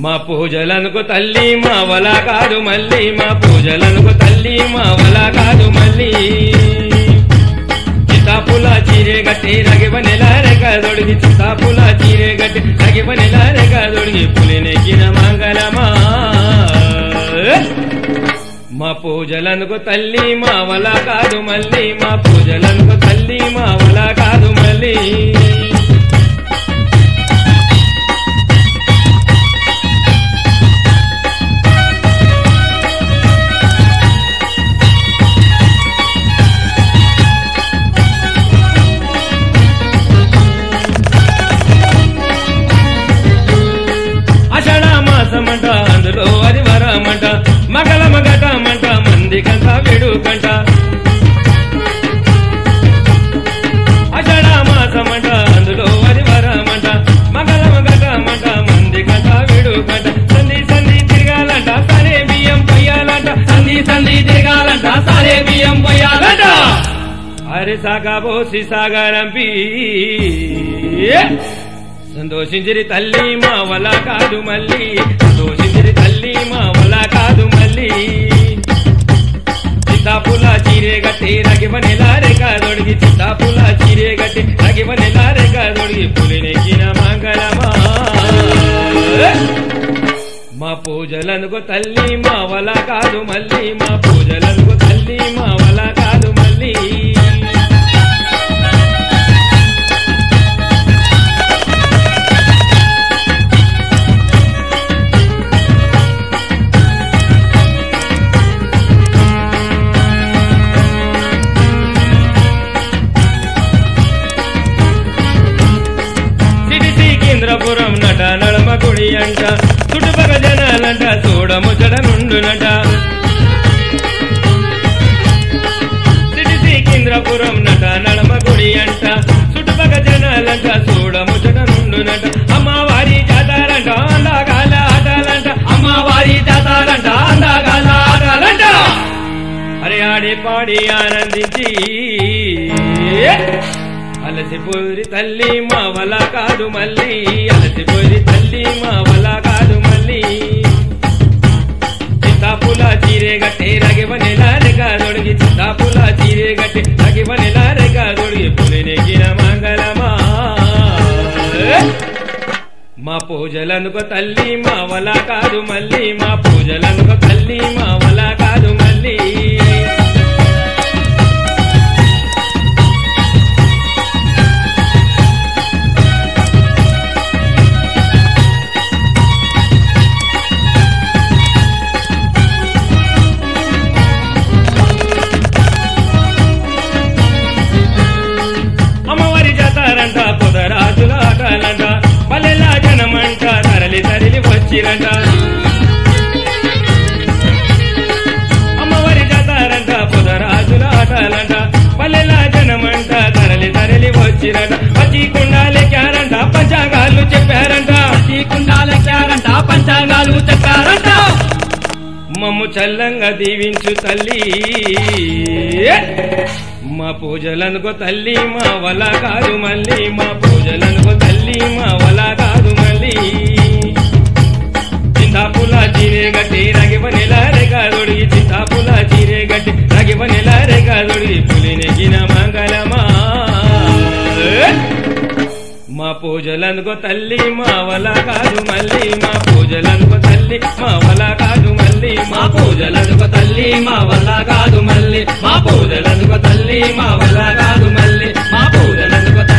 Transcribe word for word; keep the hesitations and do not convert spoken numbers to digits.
మా పూజలనుకు తల్లి మా వల కాదు మళ్ళీ మా పూజలనుకు తల్లి మా వల కాదు మళ్ళీ చిత్తాపుల చీరే గట్టి రగివ నెలారెక దొడిగి చిత్తాపుల చీరే గట్టి రగివ నెలారెక దొడిగి పులినెక్కిన మంగళమా మా పూజలనుకు తల్లి మా వల కాదు మళ్ళీ మా పూజలనుకు తల్లి మా వల కాదు మళ్ళీ మాసమంట అందులో అది వరమంట మగల మగటమంట మంది కంట విడుకంట అషాఢ మాసమంట అందులో అది వరమంట మగల మగటమంట మంది కంట విడుకంట సంధి సంధి తిరగాలంట సరే బియ్యం పొయ్యాలంట సంధి సంధి తిరగాలంట సరే బియ్యం పొయ్యాలంట అరే సాగా పోసి సాగరంపి సంతోషించిరి తల్లి మా వల కాదు మళ్ళీ సంతోషించిరి తల్లి మా వల కాదు మళ్ళీ చిత్తాపుల చీరే గట్టి రగివ నెలారెక దొడిగి చిత్తాపుల చీరే గట్టి రగివ నెలారెక దొడిగి పులినెక్కిన మంగళమా మా పూజలనుకు తల్లి మా వల కాదు మళ్ళీ మా పూజలనుకు తల్లి మా వల కాదు మళ్ళీ కేంద్రపురం నట నడమ గుడి అంట చుట్టుపక్క జనాలంట చూడముచ్చట నుండునట సిటిసి కేంద్రపురం నట నడమ గుడి అంట చుట్టుపక్క జనాలంట చూడముచ్చట నుండునట అమ్మవారి జాతారంట అందాగాల ఆటాలంట అమ్మవారి జాతారంట అందాగాల ఆటాలంట అరే ఆడి పాడి ఆనందించి అలసిపోరి తల్లి మా వల కాదు మళ్ళీ అలసిపోరి తల్లి మా వల కాదు మళ్ళీ చిత్తాపుల చీరే గట్టి రగివ నెలారెక దొడిగి చిత్తాపుల చీరే గట్టి రగివ నెలారెక దొడిగి పులినెక్కిన మంగళమా మా పూజలనుకు తల్లి మా వల కాదు మళ్ళీ మా పూజలనుకు తల్లి మా వల కాదు మళ్ళీ ంట పొదరాజుల ఆటలంట పల్లెలా జనమంట తరలి తరలి వచ్చిరంట అమ్మవారి జాతారంట పొదరాజుల ఆటలంట పల్లెలా జనమంట తరలి తరలి వచ్చిరంట పచ్చి కుండాలెక్కారంట పంచాంగాలు చెప్పారంట పచ్చి కుండాలెక్కారంట పంచాంగాలు చెప్పారంట మమ్ము చల్లంగా దీవించు తల్లి మా పూజలనుకో తల్లి మా వల కాదు మళ్ళీ మా పూజలనుకో తల్లి మా వల కాదు మళ్ళీ చింతాపుల చీరే గట్టి రగివ నెలారెక దొడిగి చింతాపుల చీరే గట్టి రగివ నెలారెక దొడిగి పులినెక్కిన మంగళమా మా పూజలనుకో తల్లి మా వల కాదు మళ్ళీ మా పూజలనుకో తల్లి మా వల కాదు మళ్ళీ మా పూజలనుకో తల్లి మా వల కాదు మళ్ళీ మా పూజలనుకో తల్లి మా వల కాదు మళ్ళీ మా పూజలనుకో